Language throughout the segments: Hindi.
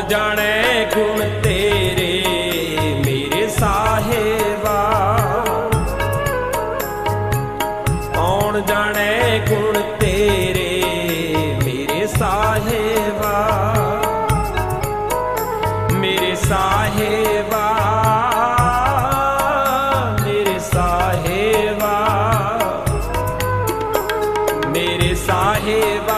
जाने गुण तेरे मेरे साहेबा, कौन जाने गुण तेरे मेरे साहेबा, मेरे साहेबा, मेरे साहेबा, मेरे साहेबा,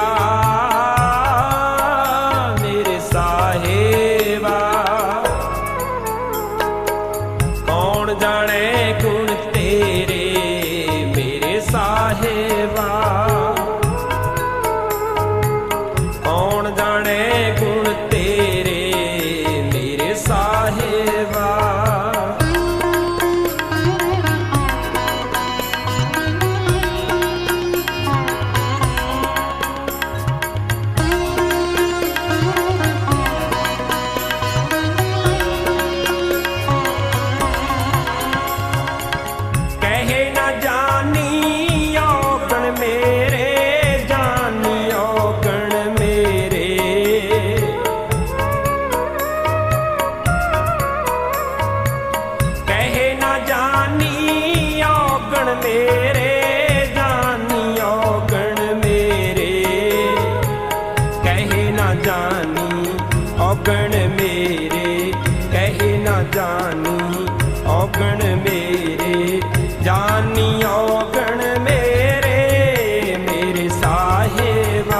मेरे साहेबा, कौन जाने गुण तेरे मेरे साहेबा, कौन जाने गुण तेरे मेरे साहेबा। कहे न जानी औगण मेरे, जानी औगण मेरे, कहे न जानी औगण मेरे, जानी औगण मेरे, कहे न जानी औगण मेरे, कहे न जानी औगण मेरे, जानी औगण मेरे मेरे साहेबा,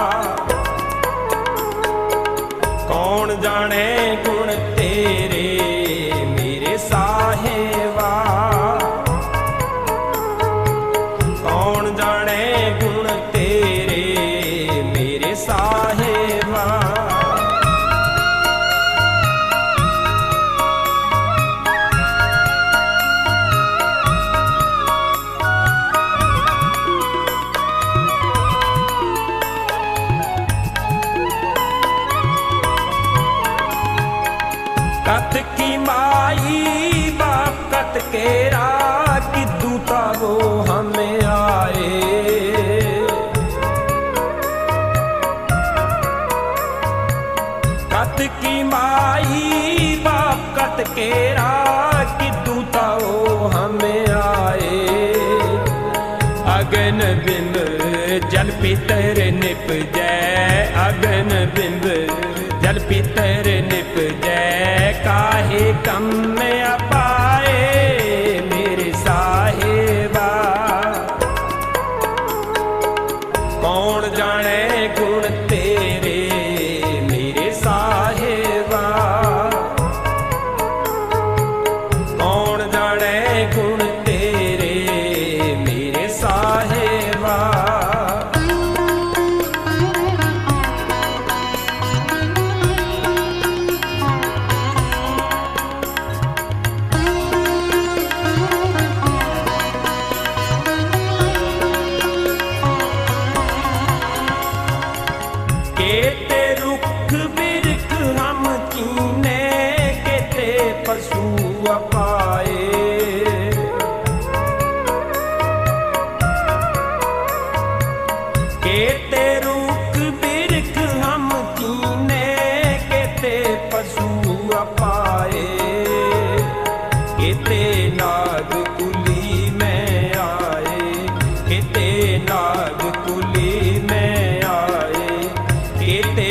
कौन जाने गुण तेरे मेरे साहेबा, कौन जाने गुण तेरे मेरे साहेबा। कत की माई बाप कत केरा कि दूता वो हमें आए, कत की माई बाप कत केरा कि दूता वो हमें आए, अगन बिंब जल पितर निप जय, अगन बिंब जल पितर निप जय, काहे कम में अपाए मेरे साहेबा, कौन जाने गुण तेरे मेरे साहेबा, कौन जाने गुण तेरे मेरे साहेबा। केते रुख बिरख हम कीने, केते पशु अपाए, केते रुख बिरख हम कीने, केते पशु अपाए, केते नाग कुली में आए, केते नाग कुली में आए, केते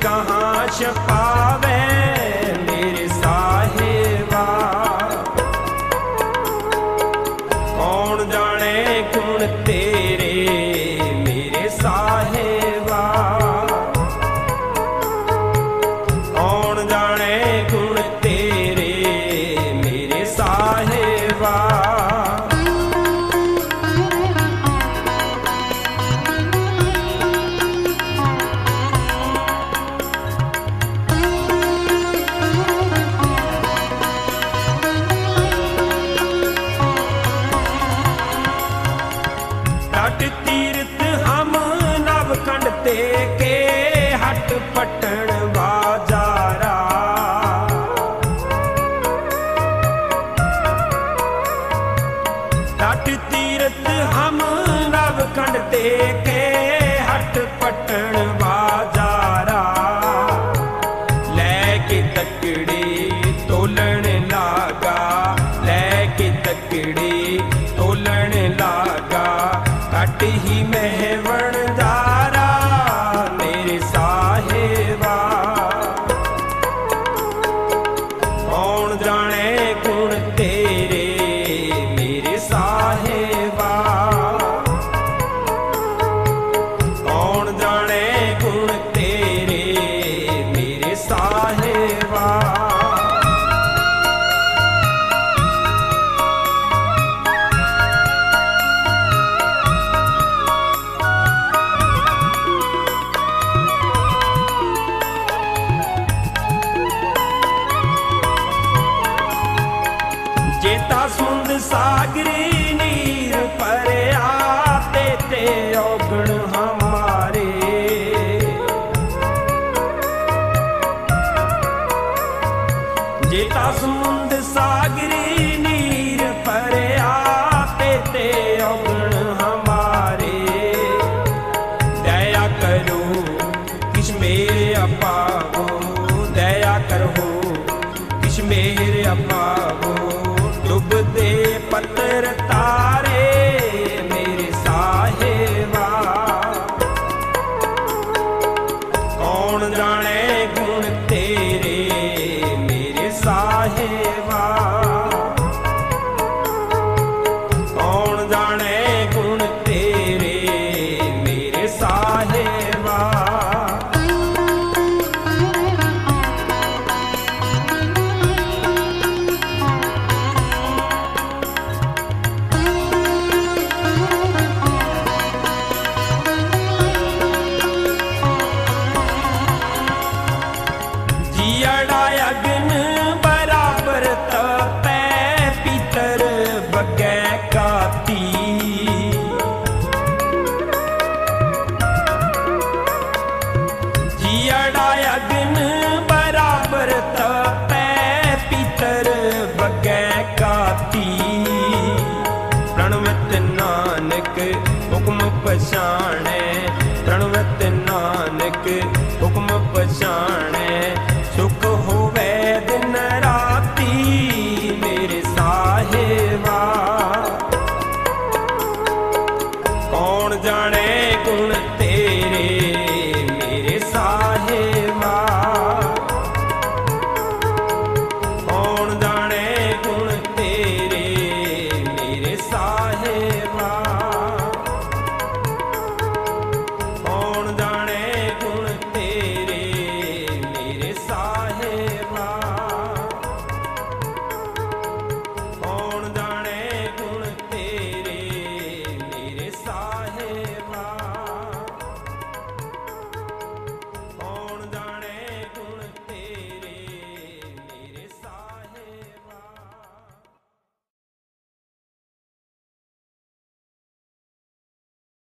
कहाँ छपावे मेरे साहिबा। कौन जाने गुण तेरे मेरे साहिबा। कौन जाने गुण तेरे मेरे साहिबा। तीर्थ हम नवखंड ते के हट पटन बाजारा। तट तीर्थ हम नवखंड ते के हट पटन बाजारा। लैके तकड़ी तोलन लागा, लैके तकड़ी तोलन लागा। कट ही महवण दारा मेरे साहिबा। कौन जाने गुण तेरे मेरे साहिबा। कौन जाने गुण तेरे मेरे साहिबा। जेता सुंद सागरी नीर पर आते ते औगण हमारे। जेता सुंद सागरी नीर पर आते ते औगण हमारे। दया करो किस मेरे अपागो, दया करो किस मेरे अपा।